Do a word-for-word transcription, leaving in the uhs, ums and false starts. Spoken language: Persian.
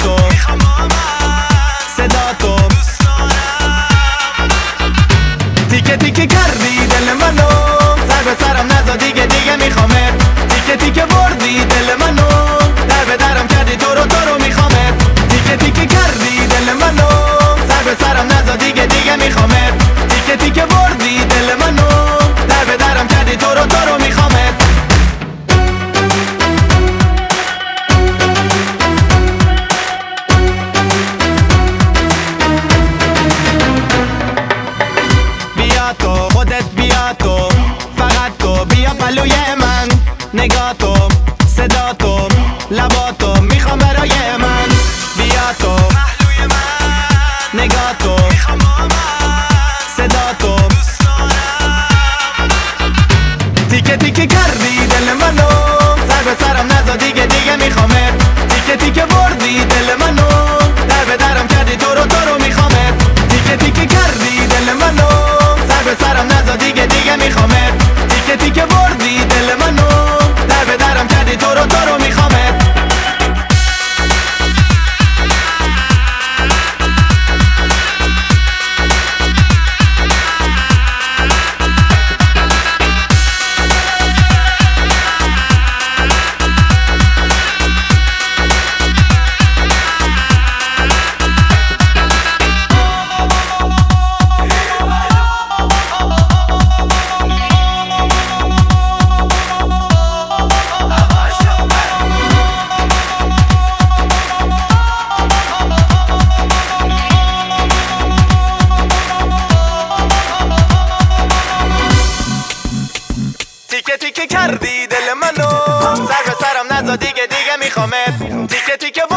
تو، صدا تو دوست دارم. تیکه تیکه کردی دل منو، سر به سرم نزا دیگه دیگه میخوامت. تیکه تیکه بردی دل منو، در به درم کردی تو رو تو رو میخوامت. تیکه تیکه کردی دل منو، سر به سرم نزا دیگه دیگه میخوامت. تیکه تیکه بردی دل منو، در به درم کردی تو رو تو رو میخوامت. بیا تو خودت بیا تو، فقط تو بیا پلوی من. نگاه تو، صدا تو، لبا تو میخوام برای من. بیا تو پهلوی من، نگاه تو میخوام با من. صدا تو دوست دارم. تیکه تیکه کردی دل منو، سر به سرم نزا دیگه دیگه میخوامت. تیکه تیکه بردی دل منو، در به درم کردی تو رو تو رو میخوامت. تیکه تیکه کردی دل منو، سر به سرم نزا دیگه دیگه میخوامت. تیکه تیکه بردی دل منو، در به درم کردی تو رو تو رو میخوامت. تیکه تیکه کردی دل منو، سر به سرم نزا دیگه دیگه میخوامت. تیکه تیکه